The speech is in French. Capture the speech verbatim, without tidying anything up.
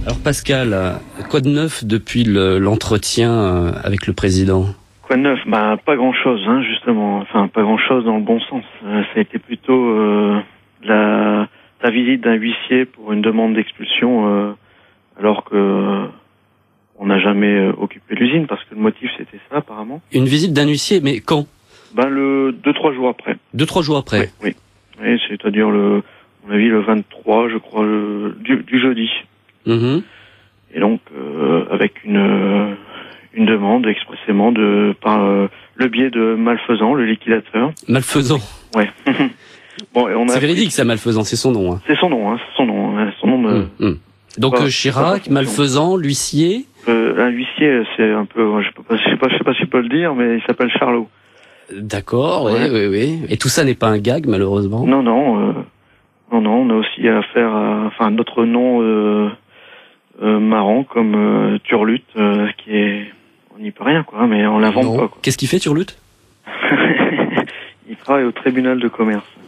Alors Pascal, quoi de neuf depuis le, l'entretien avec le président ? Quoi de neuf ? Bah pas grand-chose, hein, justement. Enfin, pas grand-chose dans le bon sens. Euh, ça a été plutôt euh, la, la visite d'un huissier pour une demande d'expulsion, euh, alors que euh, on n'a jamais euh, occupé l'usine, parce que le motif c'était ça apparemment. Une visite d'un huissier, mais quand ? Ben le deux trois jours après. Deux trois jours après. Oui, oui. oui c'est-à-dire le, à mon avis le vingt-trois, je crois, le, du, du jeudi. Mmh. Et donc euh, avec une euh, une demande expressément de par euh, le biais de Malfaisant, le liquidateur. Malfaisant. Ouais. Bon, et on a c'est véridique, ça, Malfaisant, c'est son nom. Hein. C'est son nom, hein, c'est son nom, hein, son nom. De... Mmh, mmh. Donc pas, euh, Chirac, Malfaisant, l'huissier. Euh, un huissier, c'est un peu, je peux pas, je sais pas, je sais pas si je peux le dire, mais il s'appelle Charlot. D'accord, oui, ouais. oui, oui. Et tout ça n'est pas un gag, malheureusement. Non, non, euh, non, non. On a aussi affaire à, enfin, notre nom. Euh, Euh, marrant comme euh, Turlutte, euh, qui est, on n'y peut rien quoi, mais on l'invente pas quoi. Qu'est-ce qu'il fait Turlutte? Il travaille au tribunal de commerce.